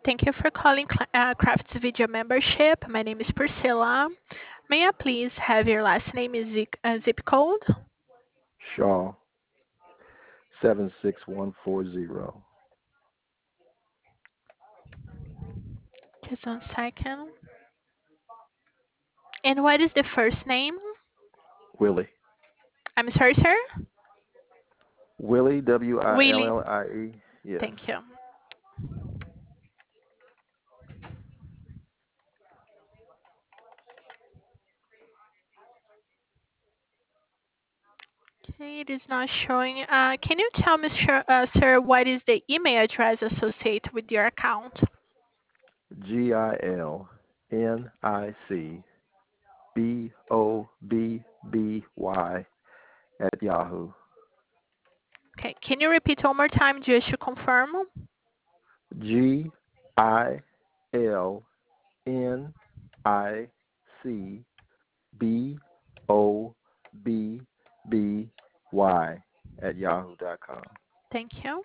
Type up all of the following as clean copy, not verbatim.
Thank you for calling Crafts Video Membership. My name is Priscilla. May I please have your last name and zip code? Shaw 76140. Just one second. And what is the first name? Willie. I'm sorry, sir? Willie, Willie. Willie. Yes. Thank you. Okay, it is not showing. Can you tell me, sir, what is the email address associated with your account? GILNICBOBBY at Yahoo. Okay, can you repeat one more time just to confirm? GILNICBOBBY at yahoo.com. Thank you.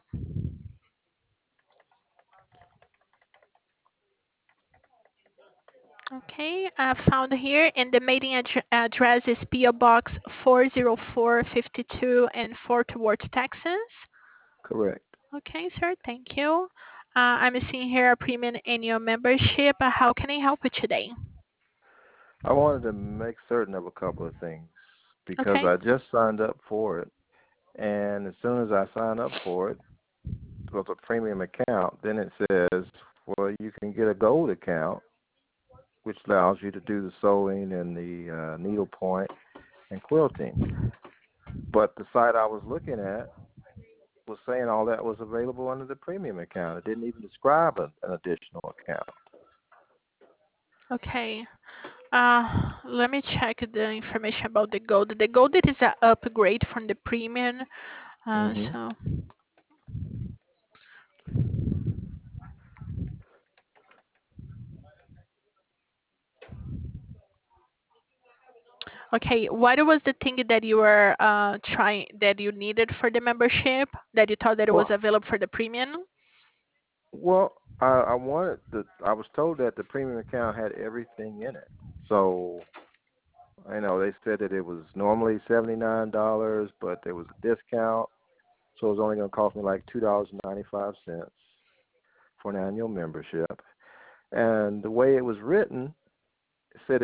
Okay, I found here, and the mailing address is PO Box 40452 in Fort Worth, Texas. Correct. Okay, sir, thank you. I'm seeing here a premium annual membership. How can I help you today? I wanted to make certain of a couple of things because Okay, I just signed up for it. And as soon as I sign up for it, with a premium account, then it says, well, you can get a gold account, which allows you to do the sewing and the needlepoint and quilting. But the site I was looking at was saying all that was available under the premium account. It didn't even describe an additional account. okay. Let me check the information about the gold. The gold it is an upgrade from the premium. Uh, Hmm. so Okay, what was the thing that you were trying that you needed for the membership that you thought that it was Well, available for the premium? I wanted the. I was told that the premium account had everything in it. So they said that it was normally $79, but there was a discount, so it was only going to cost me like $2.95 for an annual membership. And the way it was written, it said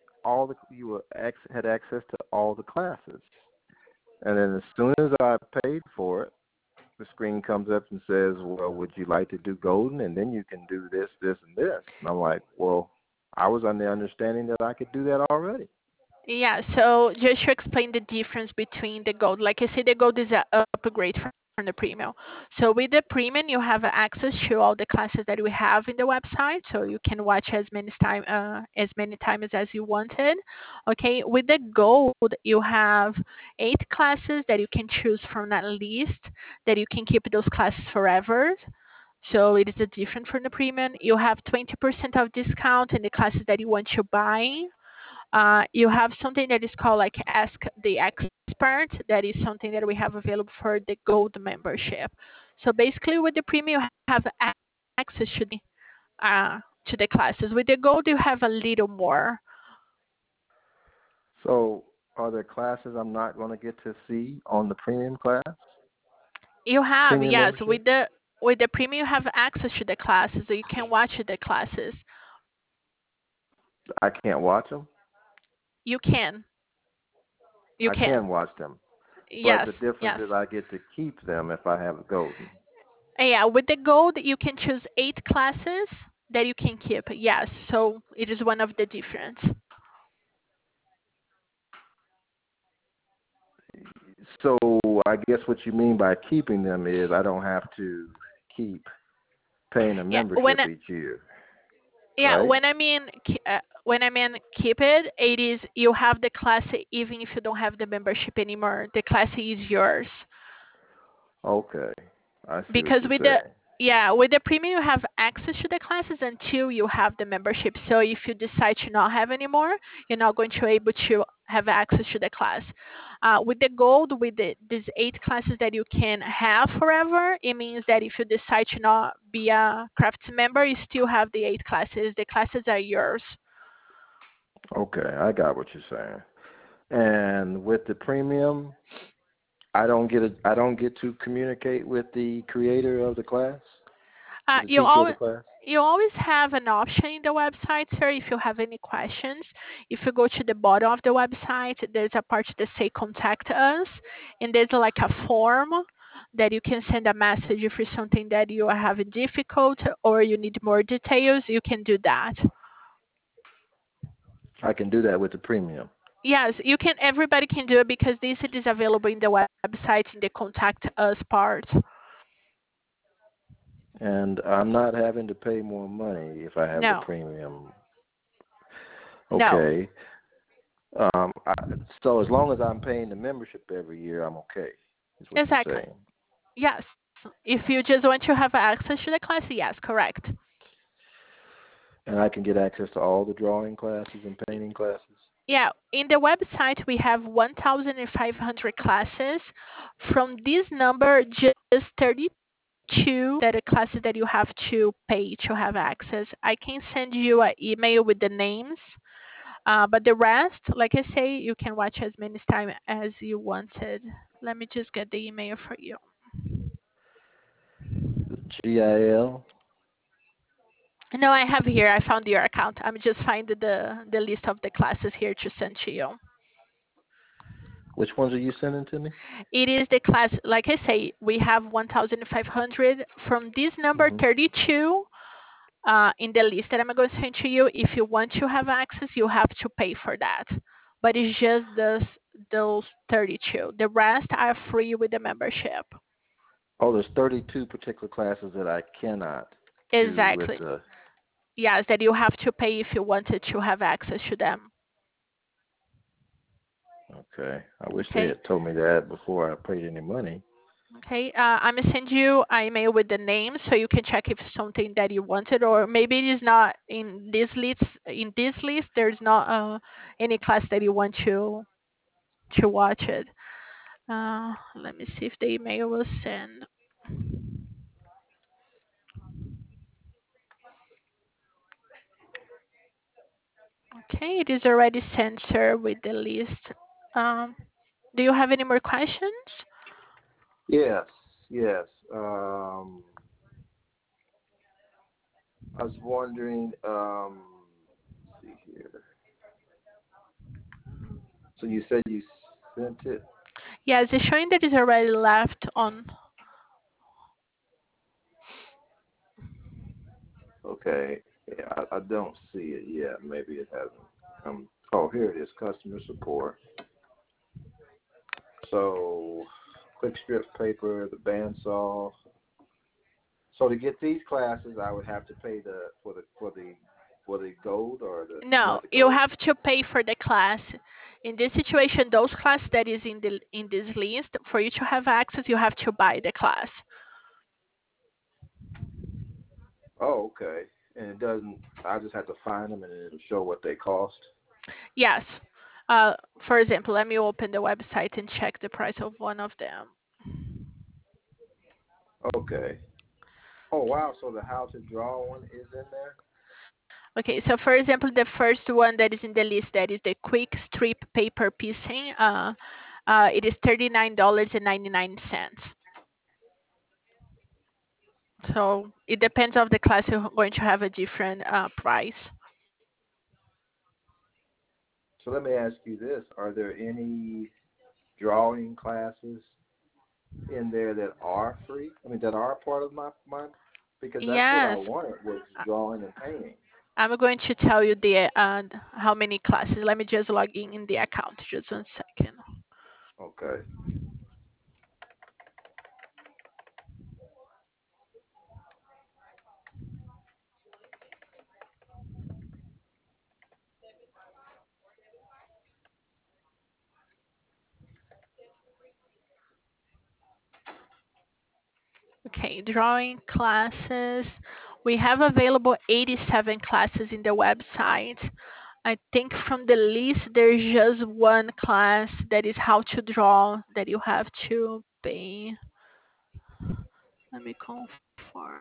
had access to all the classes. And then as soon as I paid for it, the screen comes up and says, well, would you like to do golden? And then you can do this, this, and this. And I'm like, well, I was under the understanding that I could do that already. Yeah, so just to explain the difference between the gold, like I said, the gold is an upgrade from the premium. So with the premium, you have access to all the classes that we have in the website, so you can watch as many times as you wanted. Okay, with the gold, you have 8 classes that you can choose from that list that you can keep those classes forever. So it is a different from the premium. You have 20% of discount in the classes that you want to buy. You have something that is called like Ask the Expert. That is something that we have available for the gold membership. So basically, with the premium, you have access to the classes. With the gold, you have a little more. So are there classes I'm not going to get to see on the You have, premium yes, membership? with the premium, you have access to the classes. So you can watch the classes. I can't watch them. You can, you I can. can watch them, but the Yes, difference is yes. I get to keep them if I have a golden. Yeah, with the gold, you can choose 8 classes that you can keep. Yes, so it is one of the difference. So I guess what you mean by keeping them is I don't have to keep paying a Yeah, when membership I, each year, yeah, right? when I mean keep it, it is you have the class even if you don't have the membership anymore. The class is yours Okay, I see what because you're saying. Yeah, with the premium, you have access to the classes until you have the membership. So if you decide to not have anymore, you're not going to be able to have access to the class. With the gold, with these 8 classes that you can have forever, it means that if you decide to not be a crafts member, you still have the 8 classes. The classes are yours. Okay, I got what you're saying. And with the premium, I don't get to communicate with the creator of the class, Uh, with the you teacher of the always class. you always have an option in the website, sir. If you have any questions, if you go to the bottom of the website, there's a part that say "Contact Us," and there's like a form that you can send a message if it's something that you are having difficult or you need more details. You can do that. I can do that with the premium. Yes, you can. Everybody can do it because this is available in the website in the "Contact Us" part. And I'm not having to pay more money if I have the No, premium. no, Okay. I, so as long as I'm paying the membership every year, I'm okay. Is what you're exactly. saying. Yes. If you just want to have access to the class, yes, correct. And I can get access to all the drawing classes and painting classes. Yeah, in the website we have 1,500 classes. From this number, just 32 that are classes that you have to pay to have access. I can send you an email with the names, but the rest, like I say, you can watch as many times as you wanted. Let me just get the email for you. GIL. No, I have here. I found your account. I'm just finding the list of the classes here to send to you. Which ones are you sending to me? It is the class, like I say, we have 1,500. From this number Hmm. 32 in the list that I'm going to send to you, if you want to have access, you have to pay for that. But it's just those 32. The rest are free with the membership. Oh, there's 32 particular classes that I cannot do with Exactly. the. Yes, that you have to pay if you wanted to have access to them. Okay. I wish they Okay. had told me that before I paid any money. Okay, I'm gonna send you an email with the names so you can check if it's something that you wanted, or maybe it is not in this list. In this list, there's not any class that you want to watch it. Let me see if the email was sent. Okay, it is already sent, sir, with the list. Um, do you have any more questions? Yes, yes. I was wondering. Let's see here. So you said you sent it. Yes, it's showing that it's already left on. Okay. Yeah, I don't see it yet. Maybe it hasn't come. Oh, here it is. Customer support. So, quick strip paper, the bandsaw. So to get these classes, I would have to pay the for the gold or the No, not the you gold. have to pay for the class. In this situation, those class that is in this list, for you to have access, you have to buy the class. Oh, okay. And it doesn't. I just have to find them and it'll show what they cost. Yes. For example, let me open the website and check the price of one of them. Okay. Oh wow. So the how to draw one is in there. Okay, so for example, the first one that is in the list that is the quick strip paper piecing. It is $39.99. So it depends of the class. You're going to have a different price. So let me ask you this: are there any drawing classes in there that are free? I mean, that are part of my because that's what I Yes, wanted was I- drawing and painting. I'm going to tell you the how many classes. Let me just log in the account. Just 1 second. Okay. Okay, Okay, drawing classes. We have available 87 classes in the website. I think from the list there's just one class that is how to draw that you have to pay. Let me confirm.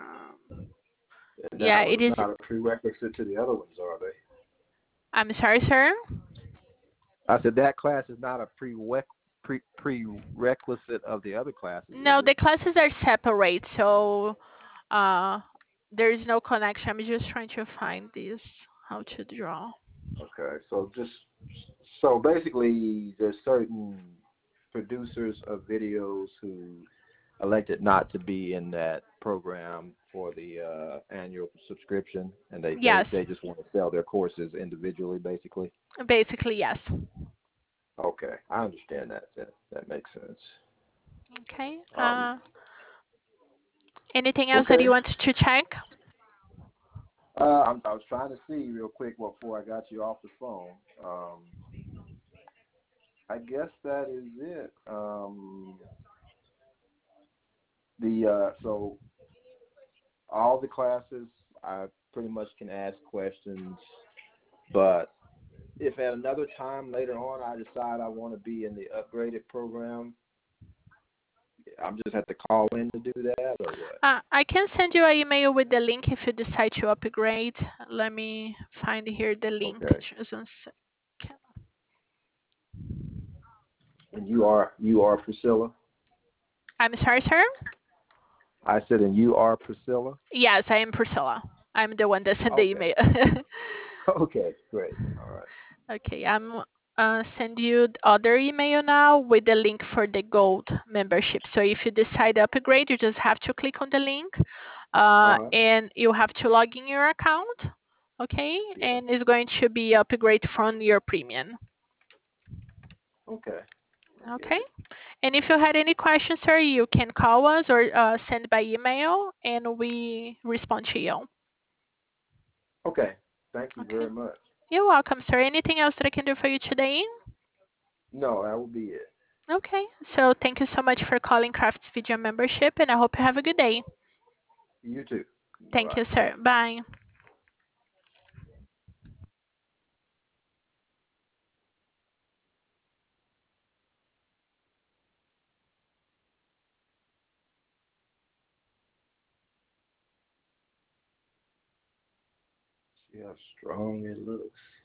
And Yeah, that it one's is. not a prerequisite to the other ones, are they? I'm sorry, sir. I said that class is not a prerequisite of the other classes, is No, it? the classes are separate, so uh, there is no connection. I'm just trying to find this how to draw. Okay, so basically, there's certain producers of videos who elected not to be in that program for the annual subscription, and Yes, they just want to sell their courses individually, basically. basically yes. Okay, I understand that. That makes sense. Okay. Um, Anything else that you okay. want to check? I was trying to see real quick before I got you off the phone. I guess that is it. So all the classes I pretty much can ask questions, but if at another time later on I decide I want to be in the upgraded program, I'm just have to call in to do that, or what? I can send you an email with the link if you decide to upgrade. Let me find here the link. Okay. Just one second. And you are Priscilla. I'm sorry, sir. I said, and you are Priscilla. Yes, I am Priscilla. I'm the one that sent the Okay. email. Okay. Great. All right. Okay, I'm send you the other email now with the link for the gold membership. So if you decide to upgrade, you just have to click on the link, Uh huh. and you have to log in your account. Okay, Yeah. and it's going to be upgrade from your premium. Okay. I get Okay, it. and if you had any questions, sir, you can call us or send by email, and we respond to you. Okay. Thank you Okay, very much. you're welcome, sir. Anything else that I can do for you today? No, that will be it. Okay, so thank you so much for calling Crafts Video membership, and I hope you have a good day. You too. Bye Thank bye. you, sir. Bye. See how strong it looks.